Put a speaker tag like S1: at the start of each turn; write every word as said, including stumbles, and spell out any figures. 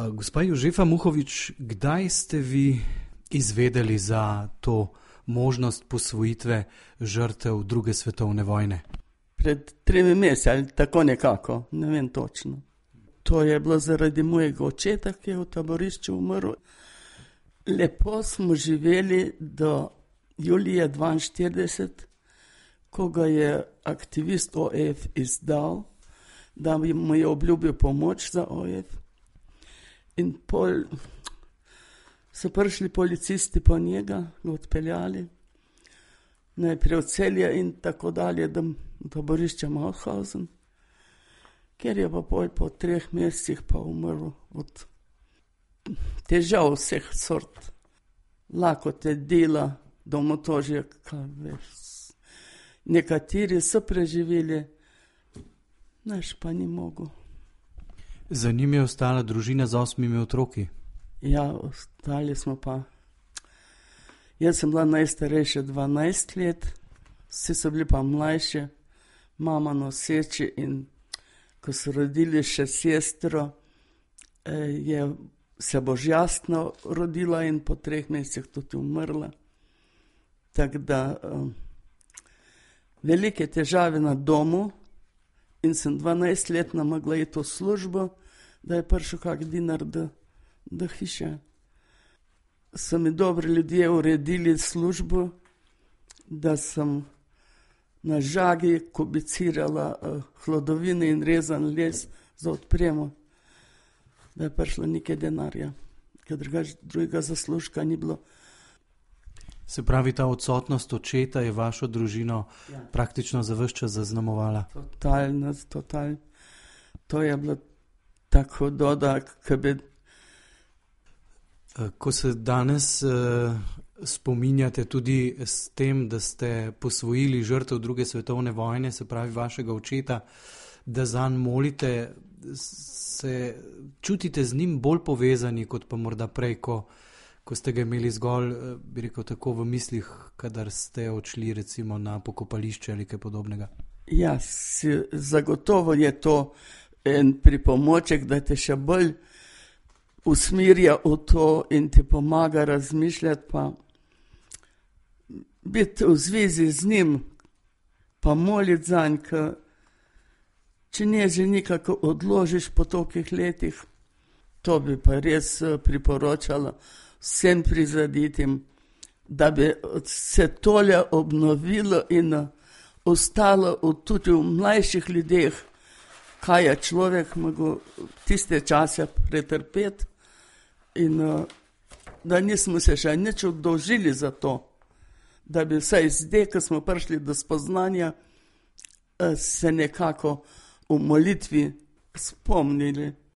S1: Gospa Jožefa Muhovič, kdaj ste vi izvedeli za to možnost posvojitve žrtev druge svetovne vojne?
S2: Pred tremi meseci ali tako nekako, ne vem točno. To je bilo zaradi mojega očeta, ki je v taborišču umrl. Lepo smo živeli do julija dvainštirideset, ko ga je aktivist O F izdal, da mu je obljubil pomoč za O F. In pol so prišli policisti po njega, ga odpeljali, najprej v Celje in tako dalje, do taborišča Mauthausen, ker je pa pol po treh mesecih pa umrl od težav vseh sort, lakote dela, domotožje, kaj veš. Nekateri so preživeli, naš pa ni mogel.
S1: Za njim je ostala družina z osmimi otroki?
S2: Ja, ostali smo pa. Jaz sem bila najstarejša dvanajst let, vsi so bili pa mlajši, mama noseči, in ko so rodili še sestro, je se božjastno rodila in po treh mesecih tudi umrla. Tako da um, velike težave na domu in sem dvanajstletna mogla iti v službo, da je prišel kak dinar do, do hiše. So mi dobri ljudje uredili službo, da sem na žagi kubicirala uh, hlodovine in rezan les za odpremo, da je prišlo nekaj denarja, ker drugač drugega zaslužka ni bilo.
S1: Se pravi, ta odsotnost očeta je vašo družino ja. praktično za ves čas zaznamovala?
S2: Totalno, totalno. To je bilo tako doda, ko bi...
S1: Ko se danes uh, spominjate tudi s tem, da ste posvojili žrtev druge svetovne vojne, se pravi vašega očeta, da zanj molite, se čutite z njim bolj povezani, kot pa morda prej, ko, ko ste ga imeli zgolj, bi rekel, tako v mislih, kadar ste odšli recimo na pokopališče ali kaj podobnega?
S2: Ja, si, zagotovo je to en pripomoček, da te še bolj usmirja v to in ti pomaga razmišljati, pa biti v zvezi z njim, pa moliti zanj, ker če ne že nekako odložiš po tolikih letih, to bi pa res priporočala vsem prizaditim, da bi se tole obnovilo in ostalo tudi v mlajših ljudeh, kaj je človek mogel tiste čase pretrpeti in da nismo se še nič obdolžili za to, da bi vsaj zdaj, ko smo prišli do spoznanja, se nekako v molitvi spomnili.